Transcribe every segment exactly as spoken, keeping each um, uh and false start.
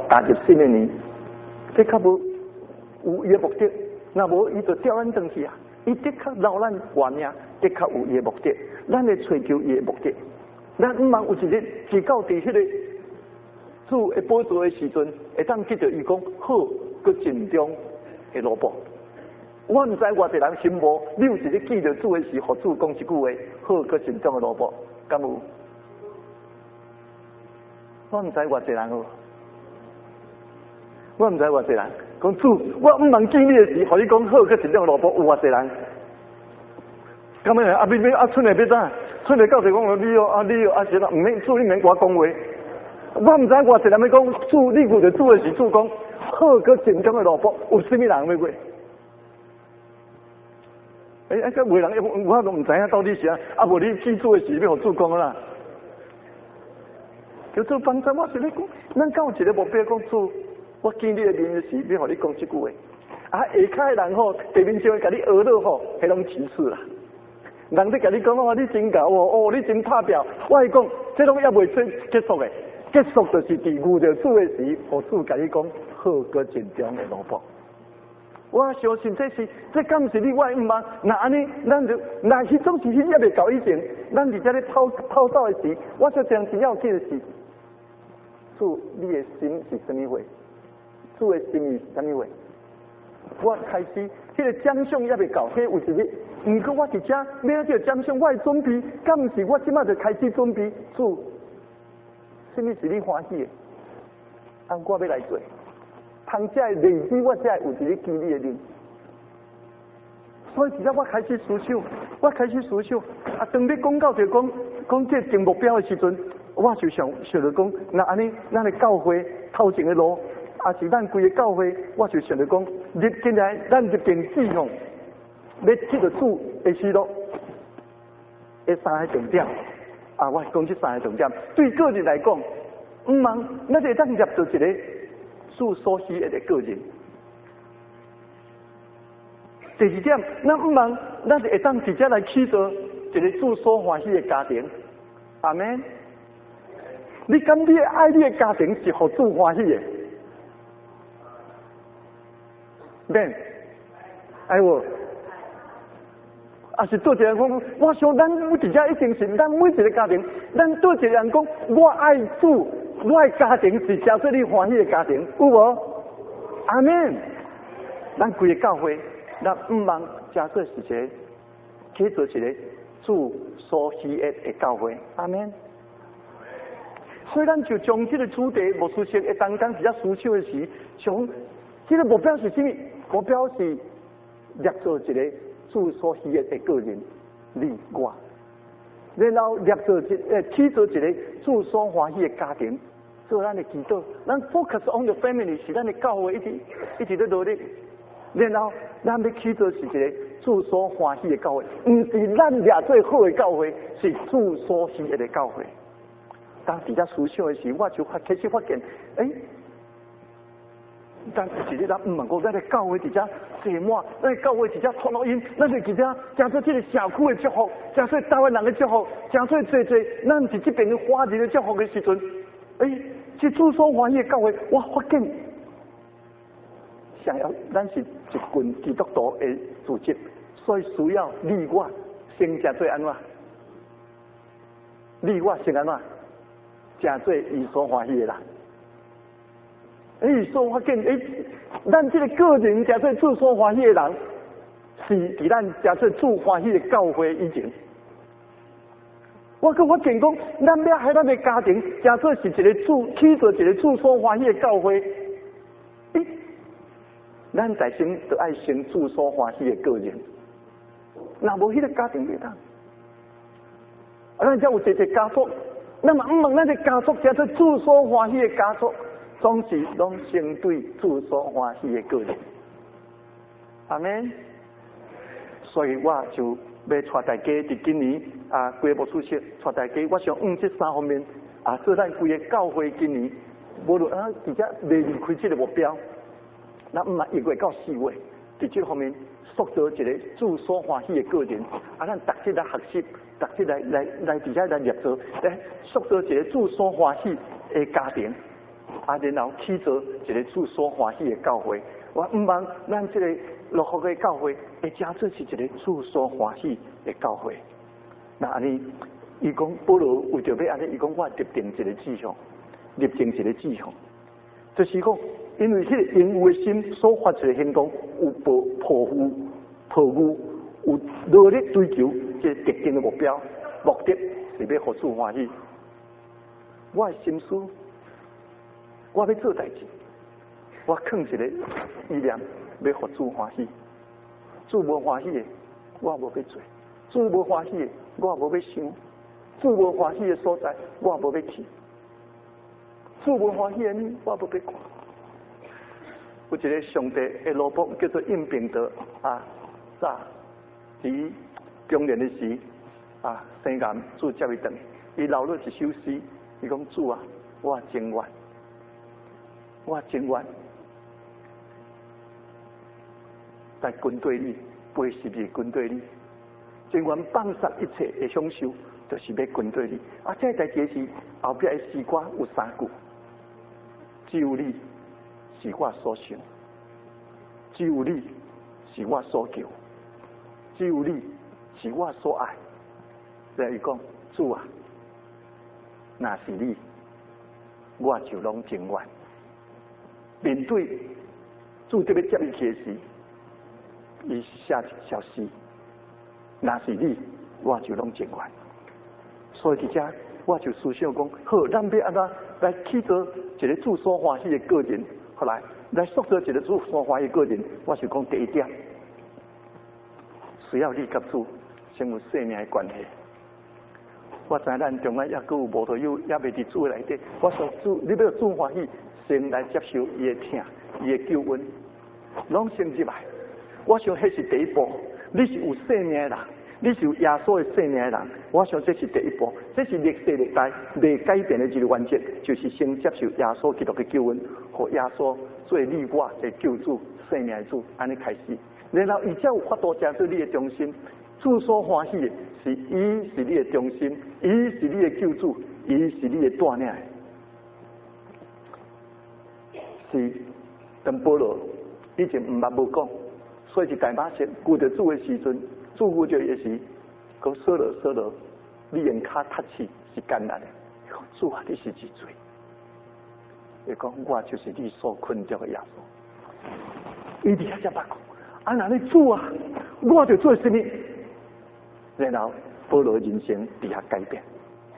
踏入新的年，这较无有伊的目的，那无伊就调咱转去啊！伊的确留咱活命，的确有伊的目的，咱来追求伊的目的。咱毋茫有一日至到伫迄个主会宝座的时阵，会当记着伊讲好，佮尽忠的萝卜。我毋知偌济人心无，你有一日记着主的时，互主讲一句话，好，佮尽忠的萝卜，敢有？我毋知偌济人哦，我毋知偌济人讲主，我毋茫记你的时，互你讲好，佮尽忠的萝卜，有偌济人？咁样啊？别别啊，村内别咋？村内教授讲你哦，啊你哦，啊是啦，毋免主，你免我讲话。我毋知偌济人要讲主，你顾着主的时，主讲好，佮尽忠的萝卜，有啥物人要过？诶，啊，个为人，我都唔知影到底是啊，啊，无你记住的是要互主讲啦。叫做帮助我是你讲，咱到一个目标讲主，我见你的面的时，要互你讲这句话。啊，下骹的人吼，地面上甲你学了吼，迄种歧视啦。人在甲你讲哦，你真搞哦，哦，你真拍表。我是讲，这拢也未做结束的，结束就是伫遇着主的时，互主甲你讲好个尽忠的萝卜。我相信这是，这敢是你我毋茫？那安尼，咱就那迄种事情也未到以前，咱伫遮咧跑跑走的时，我就将是要紧的是，主你的心是什么话？主的心意是什么话？我开始，迄个奖赏也未到，迄有一日，毋过我伫遮要这个奖赏，我的准备，敢毋是我即马就开始准备？主，什么是你欢喜的？按我要来做。通这日子，我才有一个经历的人，所以现在我开始思想，我开始思想，啊，当你讲到就讲讲这定目标的时阵，我就想想着讲，那安尼，咱的教会头前的路，啊是咱规个教会，我就想着讲，入进来，咱入定志向，要去着主的时路，这三个重点，啊，我讲这三个重点，对个人来讲，毋茫，咱就当入到一个。主所喜悦的个人。第二点，咱毋茫，咱就会当直接来起做一个主所欢喜的家庭。阿们，你敢你爱你的家庭是互主欢喜的？免，爱我。啊是对一个人讲，我想咱有直接一定是咱每一个家庭，咱对一个人讲，我爱主。我的家庭是假设你欢喜的家庭，有无？阿们，咱规个教会，咱毋茫假设是一个去做一个主所喜悦的教会，阿们。所以咱就将这个主题无出现，一当讲比较思想的时，从这个目标是什么？目标是立做一个主所喜悦的个人，你我。然后立做一呃起做一个主所欢喜的家庭，做咱的祈祷。咱 focus on the family 是咱的教会一直一直在努力。然后咱要起做是一个主所欢喜的教会，唔是咱俩最好的教会，是主所喜悦的教会。当伫遐思想的时，我就发开始发现，诶。但是咧，咱毋茫讲，咱的教会伫遮坐满，咱的教会伫遮传福音，咱就伫遮加做这个社区的祝福，加做台湾人的祝福，加做做做，咱伫这边华人的祝福的时阵，诶，这主所欢喜的教会，我发现，想要咱是一群基督徒的组织，所以需要你我先加做安怎？你我先安怎？加做伊所欢喜的人。诶，所发现诶，咱这个个人假设主所欢喜的人，是伫咱假设主欢喜的教会以前。我跟我讲讲，咱要害咱的家庭，假设是一个主起做一个主所欢喜的教会，诶，咱在先就爱先主所欢喜的个人。若无迄个家庭袂当，啊，咱才有一个家族，那么毋问咱的家族假设主所欢喜的家族。总是拢相对主所欢喜的个人，阿们。所以我就要带大家伫今年啊，规个出息，带大家，我想用这三方面啊，做咱规个教会今年，无论啊，直接未离开这个目标，咱毋嘛一月到四月，伫这方面塑造一个主所欢喜的个人，啊，咱逐日来学习，逐日来来来，伫遮来立做，来塑造一个主所欢喜的家庭。 啊，然后起造一个主所欢喜的教会。我毋望咱这个落福的教会会真做是一个主所欢喜的教会。那安尼，伊讲保罗为着要安尼，伊讲我立定一个志向，立定一个志向，就是讲，因为迄个因有的心所发出的行动，有抱抱负、抱负，有努力追求这个特定的目标，目的是要互主欢喜。我的心思，我要做代志，我放一个意念，要互主欢喜。主无欢喜的，我无要做；主无欢喜的，我无要想；主无欢喜的所在，我无要去；主无欢喜的呢，我无要看。有一个上帝的罗卜叫做应秉德啊，早伫中年的时啊，生癌主接伊转，伊留了一首诗，伊讲主啊，我真愿，我真愿在军队里背是伫军队里，真愿放下一切的享受，就是要军队里。啊，这代志是后壁的诗歌有三句，只有你是我所想，只有你是我所求，只有你是我所爱。所以讲，主啊，若是你，我就拢情愿。面对主特别接伊去时，伊写一小诗，若是你，我就拢情愿。所以伫遮，我就思想讲，好，咱要安怎来起造一个主所欢喜的个人？后来来塑造一个主所欢喜的个人，我是讲第一点，需要你甲主先有生命的关系。我知咱中间也阁有无头友也未伫主的内底，我说主，你要主欢喜，先来接受伊的疼，伊的救恩，拢先入来。我想迄是第一步。你是有生命的人，你是有耶稣的生命的人，我想这是第一步，这是历史历代未改变的一个原则，就是先接受耶稣基督的救恩，和耶稣做你我的救主、生命的主，安尼开始。然后伊才有法度成做你的中心。主所欢喜的是伊是你的中心，伊是你的救主，伊是你的带领。是跟保罗以前毋捌无讲，所以是大马色顾着主的时阵，主顾着也是讲说了说了，你用脚踢起是艰难的。讲主啊，你是之罪。伊讲我就是你所困着的耶稣。伊伫遐才捌讲，啊那你主啊，我着做什么？然后保罗人生伫遐改变。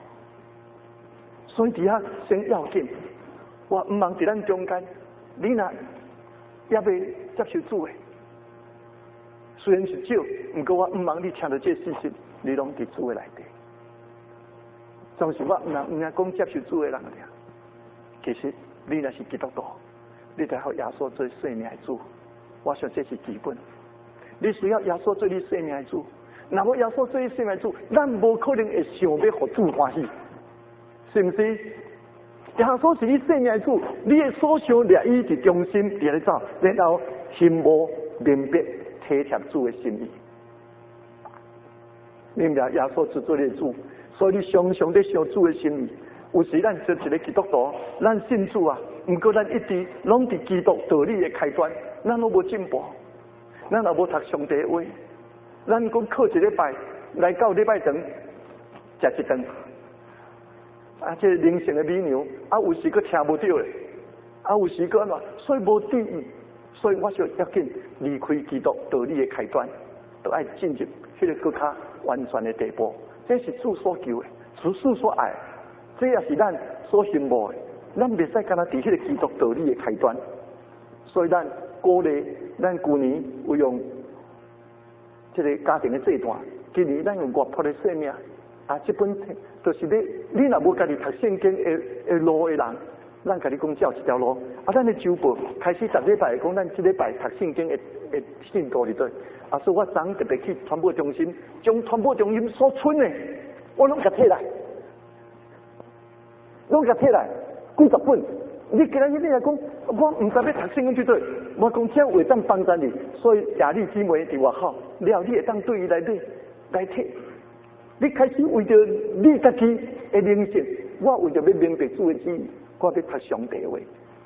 所以伫遐先要紧，我毋茫伫咱中间，你若也要接受主的，虽然是少，毋过我毋茫你听到这事实，你拢伫主的内底。总是我毋能毋能讲接受主的人尔。其实你若是基督徒，你得靠耶稣做生命的主，我想这是基本。你需要耶稣做你生命的主。那么耶稣做你生命的主，咱无可能会想要互主欢喜，是不是？耶稣是你生命的主，你的所想掠伊伫中心伫咧走，然后心无明白体贴主的心意。明白耶稣是做你的主，所以你常常在想主的心意。有时咱做一个基督徒，咱信主啊，毋过咱一直拢伫基督道理的开端，咱拢无进步，咱也无读上帝的话。咱讲靠一礼拜来到礼拜堂食一顿，啊，这灵性的美牛，啊，有时佫听无到咧，啊，有时佫安怎，所以无注意，所以我想要紧离开基督道理的开端，都爱进入迄个更加完全的地步。这是主所求的，主主所爱的，这也是咱所羡慕的。咱袂使干那伫迄个基督道理的开端，所以咱鼓励咱旧年有用。这个家庭的这段，今年咱用活泼的生命啊，这本就是你，你若无家己读圣经的的路的人，咱家己讲照一条路。啊，咱的周报开始逐礼拜讲，咱这礼拜读圣经的的进度里头。啊，所以我昨特别去传播中心，将传播中心所存的，我拢甲摕来，拢甲摕来，几十本。你今日你来讲，我唔知要读圣经去对，我讲这会当帮助你，所以亚丽姊妹伫外口，了你会当对伊来买来摕。你开始为着你家己的灵性，我为着要明白主的旨意，我要读上帝的话，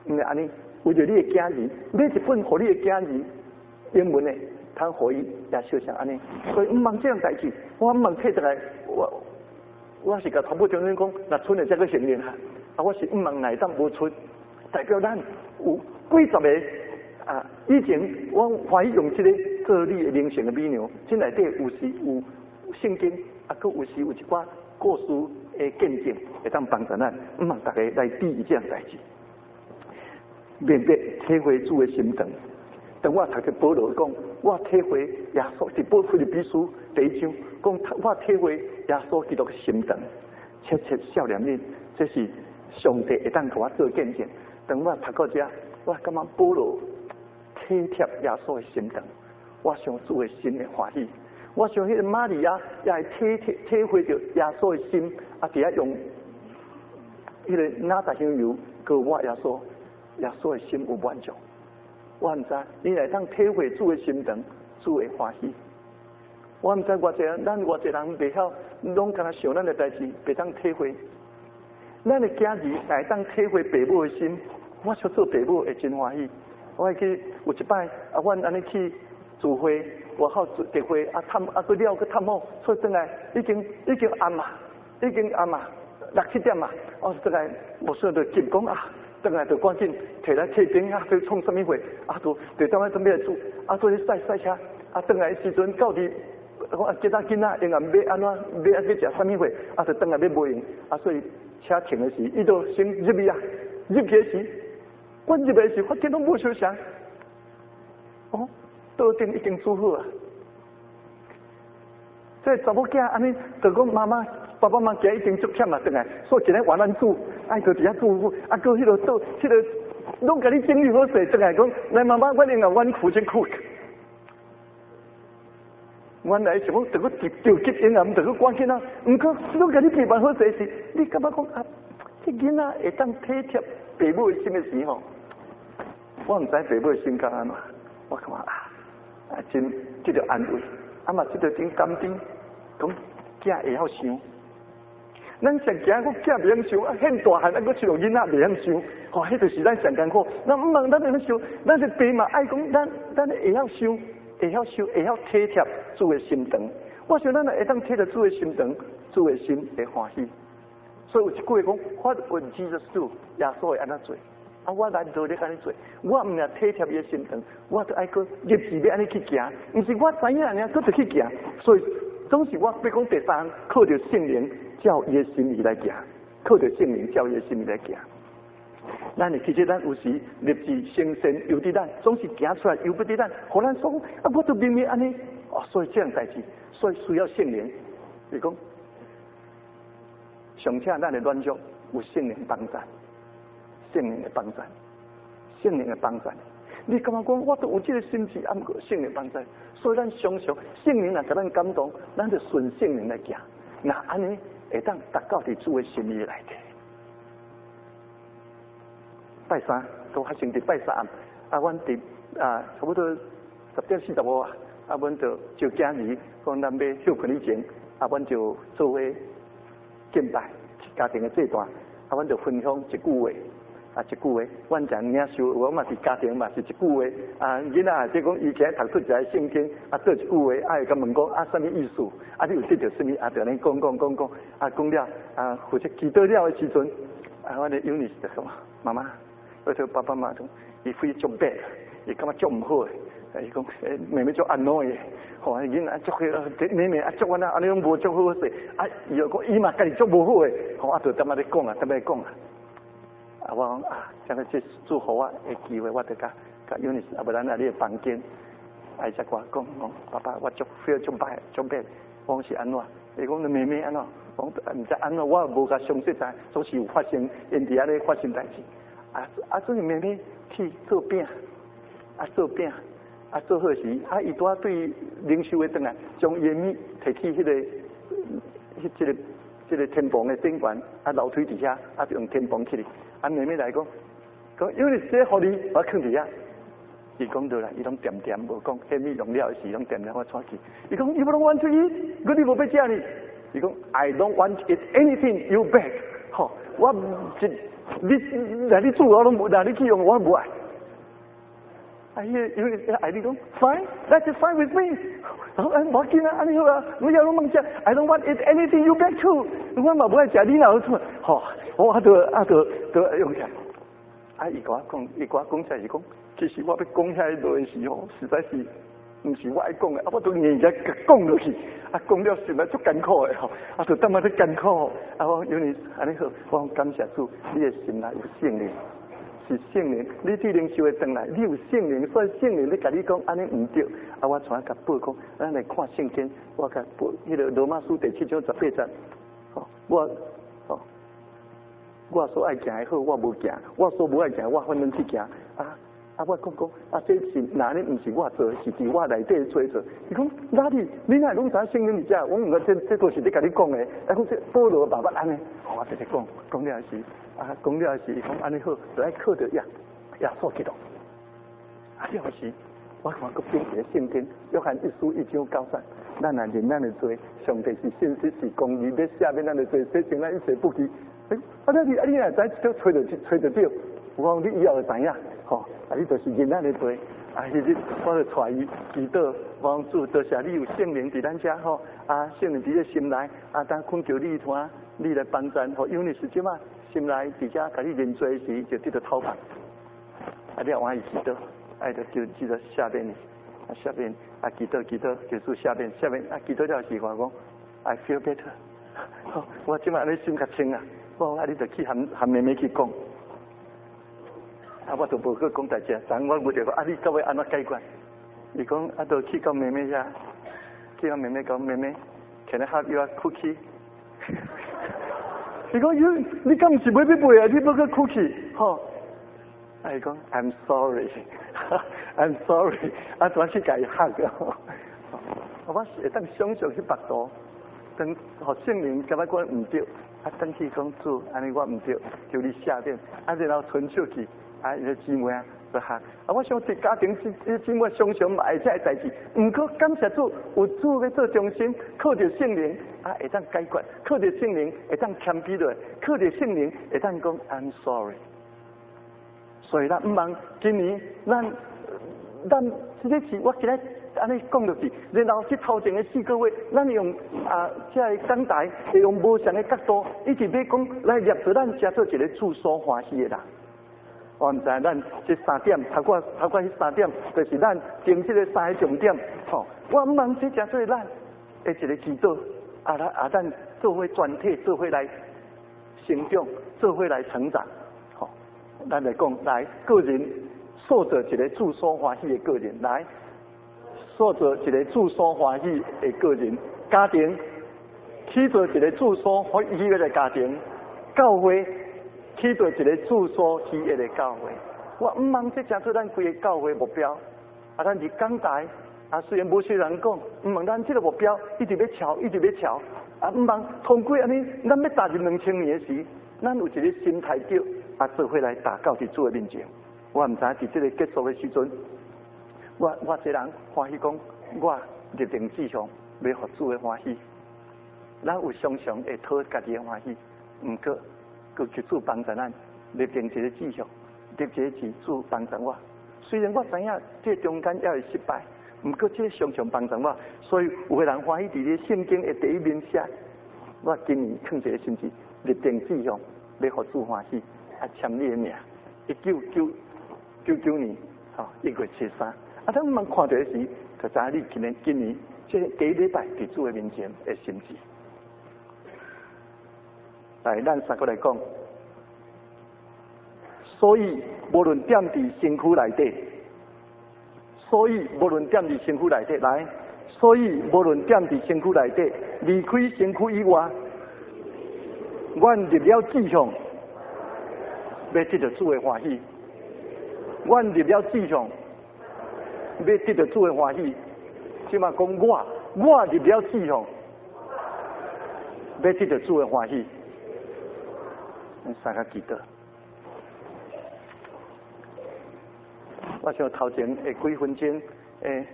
唔是安尼，为着你的囝儿，买一本互你的囝儿英文的，通互伊也小像安尼。所以唔忙这样代志，我唔忙摕出来，我我是甲头部将军讲，那村的这个行年哈，啊，我是唔忙内当无出，代表咱有几十个啊，以前我欢喜用这个做你的灵性的美娘，这内底有时有圣经，啊，佮有时有一寡故事的见证，会当帮助咱，唔忙大家来注意这样代志。面对体会主的心肠，当我读着保罗讲，我体会耶稣伫保腓立比书第一章讲，我体会耶稣基督的心肠，切切少年人，这是上帝会当给我做见证。当我读到这，我感觉保罗体贴耶稣的心肠，我想主的心的欢喜。我想迄个玛利亚也会体体体会着耶稣的心，啊，伫遐用迄个哪达香油告我耶稣。耶稣的心有满足，我唔知你来当体会主的心肠，主的欢喜。我唔知偌济，咱偌济人袂晓，拢敢若想咱的代志，袂当体会。咱的囝儿来当体会父母的心，我想做父母会真欢喜。我会去有一摆，啊，阮安尼去聚会，外口聚会，啊探啊去了去探访，所以转来已经已经暗啊，已经暗啊，六七点啊，我转来无说着急讲啊。转来就赶紧摕来客厅啊，去创什么会啊？就就当来准备来煮啊，做咧赛赛车啊。转来的时阵到底我其他囡仔因啊要安怎要去食什么会啊？就转来要买用啊，所以车停的时，伊就先入去啊，入去的时，我入的时发现拢无收声，哦，桌顶已经煮好啊。这查某囝安尼，就讲妈妈。爸爸妈妈今已经足忝啊，转来，所以今日换咱煮，爱就伫遐煮，啊，搁迄个倒，迄个拢甲你整理好势，转来讲，来妈妈，我另外阮负责苦。原来想讲，着个着急因啊，毋着个关心啊，毋过拢甲你计办好势时，你感觉讲啊，这囡仔会当体贴父母的心的时候，我毋知父母的心感安怎，我感觉啊，啊真这着安慰，啊嘛这着真感动，讲囝会晓想。咱上惊，我囝袂晓想，啊，很大汉，啊，我像囡仔袂晓想，吼，迄就是咱上艰苦。咱毋茫咱会晓想，咱是爸嘛爱讲，咱咱会晓想，会晓想，会晓体贴主的心肠。我想咱会当体贴主的心肠，主的心会欢喜。所以有一句话讲，我问 Jesus do， 耶稣会安怎做？啊，我来做你安尼做，我毋是体贴伊的心肠，我都爱去日子要安尼去行，毋是我知影尔，佫就去行。所以总是我要讲第三，靠着圣灵。照伊的心意来行，靠着圣灵照伊的心意来行。咱其实咱有时立志生善由伫咱，总是行出来由不伫咱，互咱说啊，我都明明安尼哦，所以这样代志，所以需要圣灵。是讲，上请咱的软弱有圣灵帮助，圣灵的帮助，圣灵的帮助。你感觉讲我都有这个心志，啊，毋过圣灵帮助，所以咱常常圣灵若甲咱感动，咱就顺圣灵来行。那安尼。会当达到伫主的心意内底。拜三都发生伫拜三暗，啊，阮伫啊差不多十点四十五啊，啊，阮就就囝儿讲咱要休困以前，啊，阮就做伙敬拜家庭的这段，啊，阮就分享一句话，啊，一句话，阮讲领受，我嘛是家庭嘛是一句话，啊，囡仔即讲以前读出一个圣经，啊，做一句话，啊，会甲问讲啊，什么意思？啊，你有得到什么？啊，就安尼讲讲讲讲，啊，讲了，啊，或者祈祷了的时阵，啊，我的尤尼是什么？妈妈，我叫爸爸妈妈讲，伊非足白，伊感觉足唔好诶，伊讲，诶，妹妹足安诺诶，吼，囡仔足迄，妹妹啊足安那，安尼拢无足好势，啊，伊又讲伊嘛家己足无好诶，吼，啊，就踮仔咧讲啊，踮咧讲啊，啊，我讲啊，将个这祝福我诶机会，我得甲甲尤尼斯，啊，不然啊，你诶房间，哎，只我讲讲，爸爸，我足 feel 足白，足白。讲是安怎？伊讲你妹妹安怎？讲毋知安怎？我无甲详细知，总是有发生，因伫遐咧发生代志。啊啊，所以妹妹去做饼，啊做饼，啊做好时，啊伊拄仔对领袖的转来，将伊的米摕去迄、那个、迄、这个、这个天棚的顶悬，啊楼梯底下，啊就用天棚起哩。啊妹妹来讲，讲因为这互你，我放伫遐。伊讲倒来，伊拢点点无讲，迄米用了时拢点点我带去。伊讲 You don't want to eat， 我你无要食呢。伊讲 I don't want it anything you beg。吼， 我一你来你做我拢无，来你去用我无爱。哎呀，因为爱你讲 fine，that's fine with me。然后哎，我见啊，安尼好啊，我有拢梦想 ，I don't want it anything you back to。我嘛不爱食你哪有错？吼，我啊就啊就就用起来。啊，伊甲我讲，伊甲我讲起来是讲，其实我要讲遐落的时候，实在是毋是我爱讲的，啊，我都硬在讲落去，啊，讲了实在足艰苦的吼，啊，就当嘛足艰苦，啊，我因为安尼好，我讲感谢主，你的心内有圣灵。是圣灵，你对灵修会转来，你有圣灵，所以圣灵你甲你讲安尼唔对，啊我传甲报讲，咱来看圣经，我甲报迄个罗马书第七章十八节，吼，我吼，我所爱行的好，我无行；我所无爱行，我反正去行。啊啊，我讲讲，啊这是哪里唔是我做，是伫我内底做做。伊讲哪里？你哪拢知圣灵伫遮？我唔过这这都是你甲你讲的，啊讲这保罗爸爸安尼，我直直讲，讲了是。啊，讲了是讲安尼好，就爱靠着耶耶稣基督。啊，了是，我看个编一个圣经，约翰一书一章九节，咱若认咱的罪，上帝是信实是公义，要赦免咱的罪，洗净咱一切不义。诶，啊，你啊，你若知都吹着吹着着，我讲你以后就知影，吼，啊，你就是认咱的罪，啊，迄日我就带伊祈祷，我讲主，多谢你有圣灵伫咱遮吼，啊，圣灵伫咧心内，啊，当困求你团，你来帮助，吼，因为是即嘛。心内伫遮甲你认罪时，就得到讨伐。啊，你往伊祈祷，爱着就记得下面，啊下面啊祈祷祈祷，就是下面下面啊祈祷了时我讲 ，I feel better。好，我即摆咧心较清啊，我啊你着去含含妹妹去讲，啊我都无去讲大只，但我问着讲啊你到尾安怎解决？伊讲啊着去到妹妹遐，去到妹妹讲妹妹 ，Can I have your cookie？伊讲你你敢毋是买要买啊？你要去哭去，吼！啊，伊讲 I'm sorry，I'm sorry， 啊，怎去甲伊吓个？我会当想象去巴肚，当互圣灵感觉我毋对，啊，等去讲主，安尼我毋对，求你赦免，啊，然后伸手去，啊，伊个姊妹啊，就吓。啊，我想伫家庭姊姊妹常常嘛会这个代志，毋过感谢主，有主要做中心，靠着圣灵。啊，会当解决，靠着圣灵会当谦卑落来，靠着圣灵会当讲 I'm sorry。所以咱毋茫今年咱咱这个是我今日安尼讲落去，然后去头前的四个月，咱用啊这个讲台，会用无同的角度，一直要讲来摄做咱写做一个主所欢喜的人。我毋知咱这三点，头过头过迄三点，就是咱经这个三个重点。吼，我毋茫这真做咱的一个祈祷。啊，咱啊，咱做伙团体，做伙来成长，做伙来成长。吼、哦，咱来讲，来个人塑造一个主所欢喜的个人，来塑造一个主所欢喜的个人，家庭起造一个主所欢喜的家庭，教会起造一个主所喜悦的教会。我毋茫这真做咱规个教会目标，啊，咱是讲台。啊，虽然无少人讲，毋望咱这个目标一直要朝，一直要朝。啊，毋望通过安尼，咱要踏入两千年的时，咱有一个心态叫啊，做伙来达到伫主的面前。我毋知伫这个结束的时阵，我我这人欢喜讲，我立定志向要互主的欢喜。咱有常常会讨家己的欢喜，毋过佮求主帮助咱立定一个志向，立一个志主帮助我。虽然我知影这中间也会失败。毋过这常常帮助我，所以有个人欢喜伫咧圣经的第一面写，我今年放一个心志，立定志向，要互主欢喜，啊签你的名，一九九九九年，吼、哦、一月七三，啊咱毋茫看到的时，就知影你今年今年这第一礼拜伫主的面前的心志。来，咱三个来讲，所以无论点伫身躯内底。所以无论点伫身躯内底来，所以无论点伫身躯内底，离开身躯以外，阮立了志向，要得到主的欢喜。阮立了志向，要得到主的欢喜。即嘛讲我，我立了志向，要得到主的欢喜。咱三个记得。我想头前的几分钟，诶，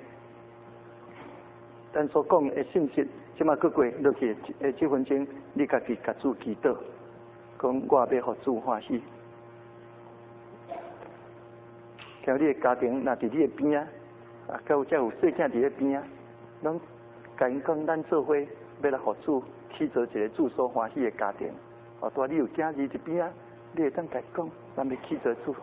咱所讲的信息，即马过过落去，诶，几分钟你家己甲主祈祷， 讲我要互主欢喜。像你的家庭，若伫你的边啊，啊，甲有才有细囝伫咧边啊，拢甲因讲，咱做伙要来互主起造一个主所欢喜的家庭。哦，大你有囝儿伫边啊，你会当甲伊讲，咱要起造主。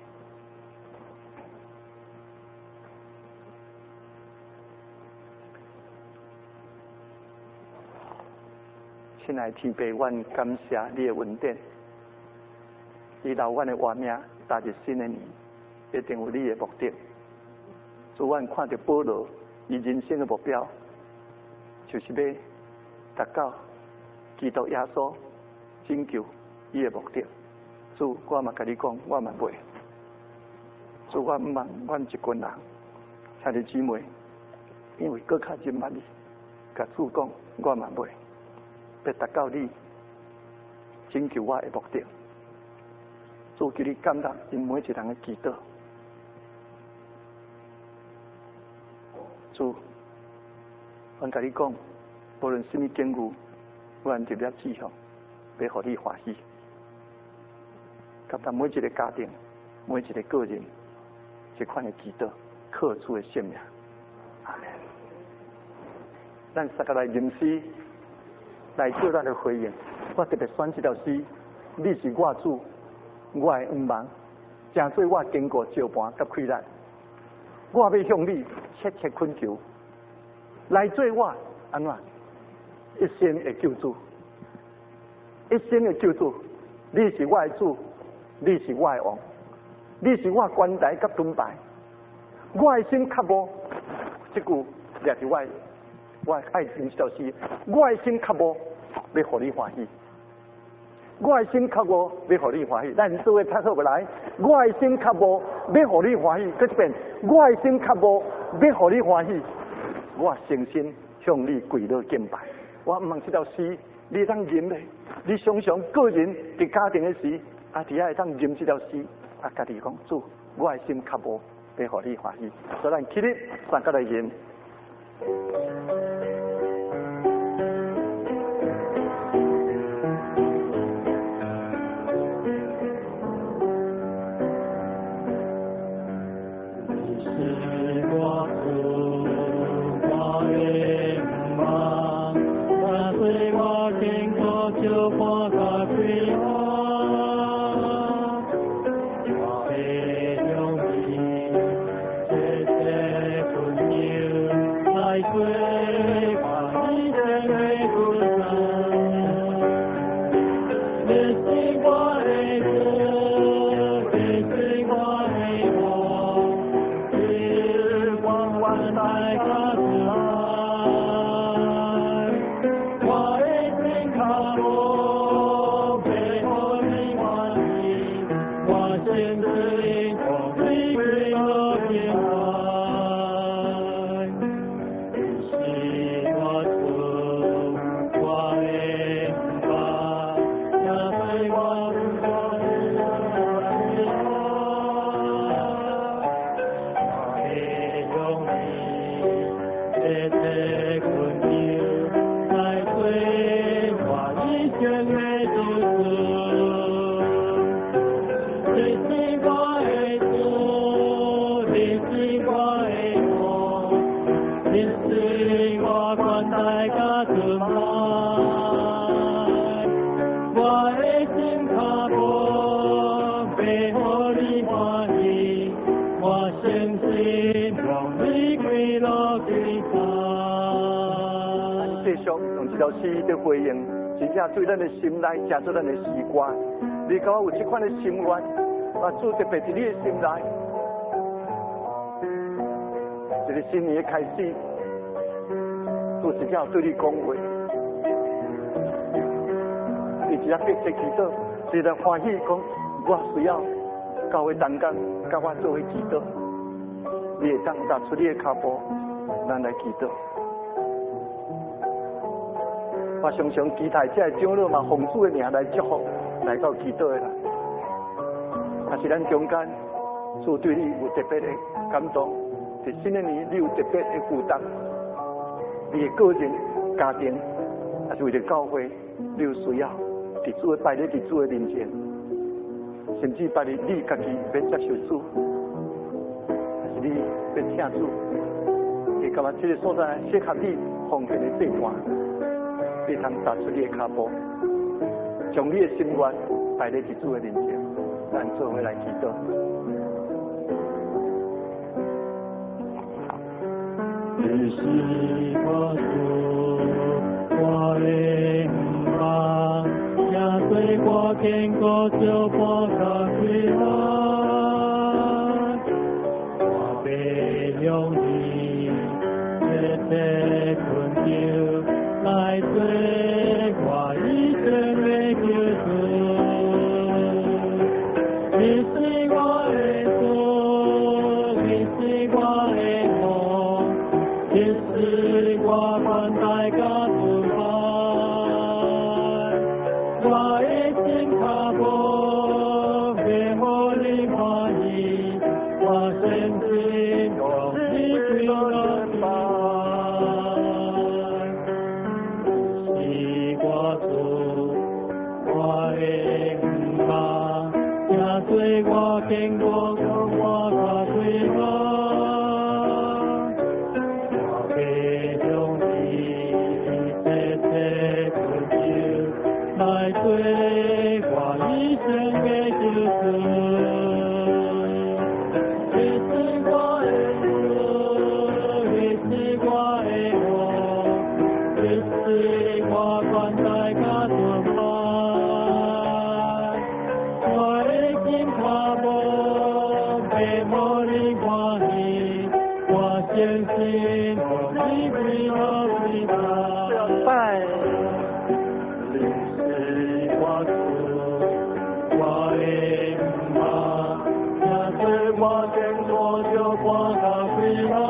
亲爱的天父，阮感谢你的恩典，你留阮的活命，踏入新的年，一定有你的目的。主，阮看到保罗，伊人生的目标，就是要达到基督耶稣拯救伊的目的。主，我嘛甲你讲，我嘛袂。主，我毋望阮一群人，兄弟姊妹，因为搁较认捌你，甲主讲，我嘛袂。要达到你拯救我的目的，主求你感动因每一人的祈祷。主，阮甲你讲，无论什么境遇，阮直接志向，要互你欢喜。甲咱每一个家庭，每一个个人，这款的祈祷，靠主的性命。阿门。咱三个来吟诗。来做咱的回应，我特别选这条诗，你是我主，我的恩望，正做我经过照盘甲困难，我要向你切切恳求，来做我安怎一生的救主，一生的救主，你是我的主，你是我的王，你是我关台甲盾牌，我的心较无，这句掠伫我。我爱听这条诗，我的心较无，要互你欢喜；我的心较无，要互你欢喜。咱做伙拍好不来，我的心较无，要互你欢喜。搁一遍，我的心较无，要互你欢喜。我诚心向你跪落敬拜。我毋望这条诗，你当吟咧，你常常个人伫家庭的时，啊，伫遐会当吟这条诗，啊，家己讲主，我的心较无，要互你欢喜。所以咱起立，三个来吟。是的回应，真正对咱的心内成做咱的习惯。你讲有这款的心愿，啊，主特别伫你的心内，一个新年的开始，主真正对你讲话，你只要闭嘴祈祷，你来欢喜讲，我需要教会同工，甲我做伙祈祷，你会当踏出你的脚步，咱来祈祷。我常常期待这长老嘛，奉主的名来祝福，来到祈祷的啦。但是咱中间，主对你有特别的感动，在新的年你有特别的负担，你的个人、家庭，还是为了教会，你有需要， 伫主的拜咧，伫主的面前，甚至拜你你家己要接受主，还是你要听主？会感觉这个所在适合你奉献的这段，你通踏出你的脚步，将你的心愿摆在主的面前，咱做伙来祈祷。 你是我主，我的妈，也对我经过就我的归来，我被用你这些困境来对我一生的救赎。你是我的主，你是我的梦，你是我关在家中怀，我的心脚步被我的欢喜，我深信用你对我爱，是我主，我的妈，也对我经过我的对话。来对我一生的救赎，你是我的主，你是我的王，你是我关在家中怀，我的心脚步被我的欢喜，我相信你为我归来。我经过就我的归来，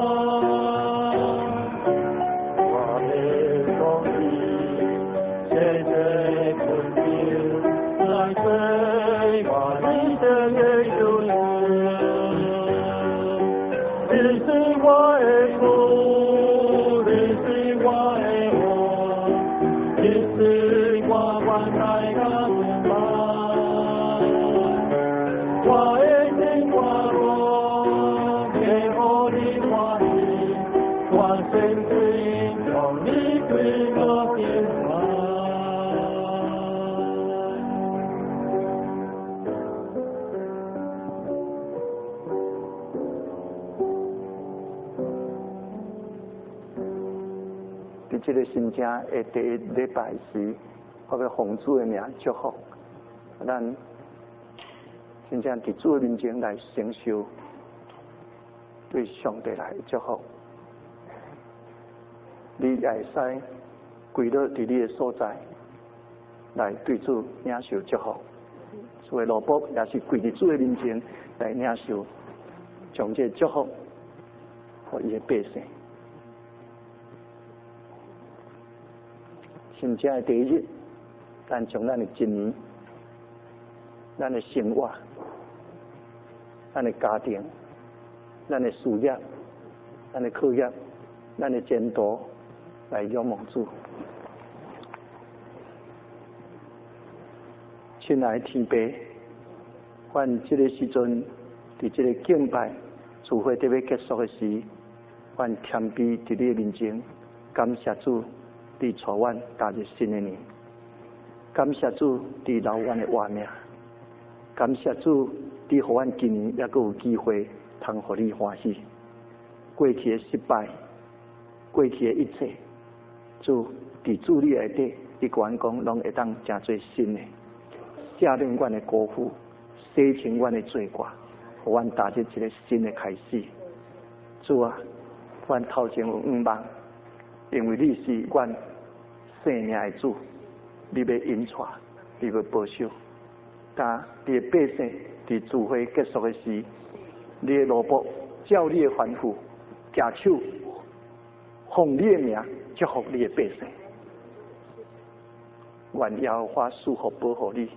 我的东西现在困境来对我一生的救赎。你是我的主，你是我的王，你是我关在家中怀，我的心我我深信有你对我变在这个新正的第一礼拜时，我要奉主的名祝福，咱真正伫主的面前来承受对上帝来祝福。你也会使跪倒伫你的所在，来对主领受祝福。所以罗卜也是跪伫主的面前来领受，将这祝福给伊的百姓。新正的第一日，咱将咱的一年、咱的生活、咱的家庭、咱的事业、咱的课业、咱的前途。来仰望主，亲爱的天父，愿这个时阵，伫这个敬拜聚会特别结束的时，愿谦卑伫你的面前，感谢主，你带阮踏入新的年，感谢主，你留阮的活命，感谢主，你予阮今年也阁有机会，通予你欢喜。过去的失败，过去的一切。主伫主你内底，你甲阮讲，拢会当真做新的，赦免阮的辜负，洗清阮的罪过，互阮踏入一个新的开始。主啊，阮头前有仰望，因为你是阮生命的主，你要引带，你要保守。但你的百姓伫聚会结束的时，你的萝卜照你的吩咐，举手奉你的名。祝福你的百姓，愿耶和华赐福保护你，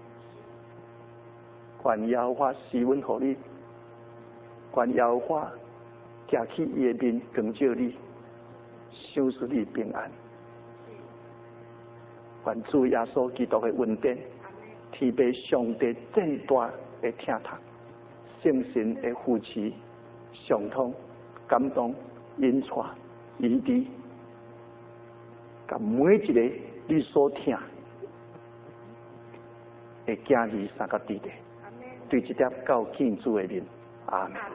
愿耶和华施恩给你，愿耶和华举起伊的面光照你，赏赐你平安。愿主耶稣基督的恩典、 天父上帝正大的听读，圣神的扶持、上通、感动、引带、医治，甲每一个你所听的经义三个地地，对这点到敬主的面，阿门。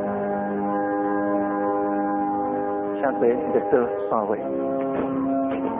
下回再做散会。